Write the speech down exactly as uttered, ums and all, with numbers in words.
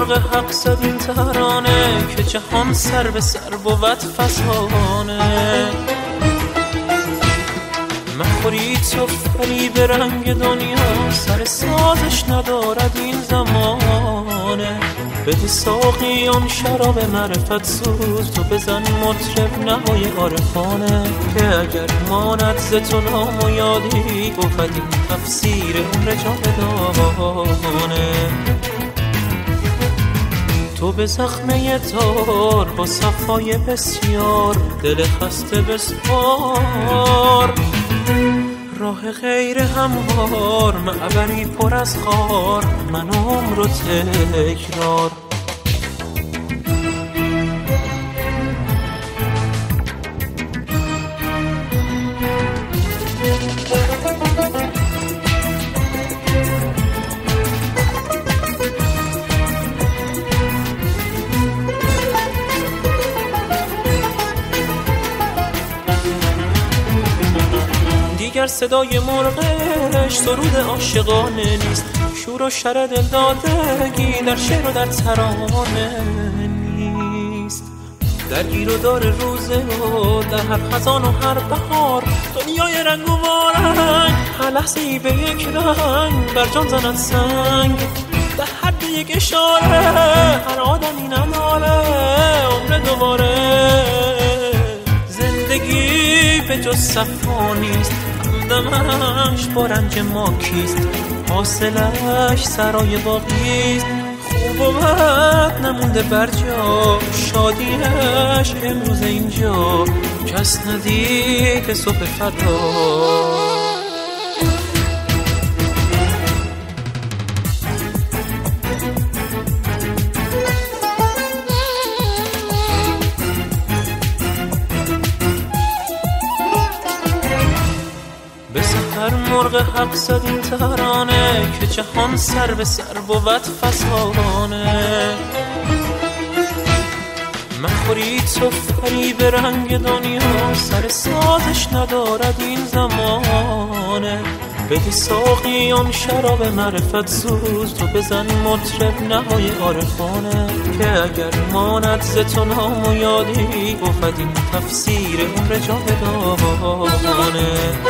مرغ حق زد این ترانه که جهان سر به سر بود فسانه. مخوری تو فریب رنگ دنیا، سر سازش ندارد این زمانه. بده ساقی آن شراب معرفت سوز، تو بزن مطرب نوای عارفانه. که اگر ماند ز تو نام و یادی، بود این تفسیر عمر جاودانه. تو به زخمه تار با صفای بسیار، دل خسته بسپار. راه غیر هموار، معبری پر از خار، من عمر و تکرار. دیگر صدای مرغش سرود عاشقانه نیست، شور و شر دلدادگی در شعر و در ترانه نیست. در گیر و دار روزه و در هر خزان و هر بهار، دنیای رنگ و وارنگ هر لحظه ای به یک رنگ بر جان زند سنگ. به حد یک اشاره هر آدمی نداره عمر دوباره. زندگی به جز صفا نیست، همدمش با رنج ما کیست. حاصلش سرای باقیست، خوب و بد نمونده بر جا. شادیش امروز اینجا، کس ندید صبح فردا. هر مرغ حق زد این ترانه که جهان سر به سر بود فسانه. مخوری تو فریب رنگ دنیا، سر سازش ندارد این زمانه. بده ساقی آن شراب معرفت سوز، تو بزن مطرب نوای عارفانه. که اگر ماند ز تو نام و یادی، بود این تفسیر عمر جاودانه.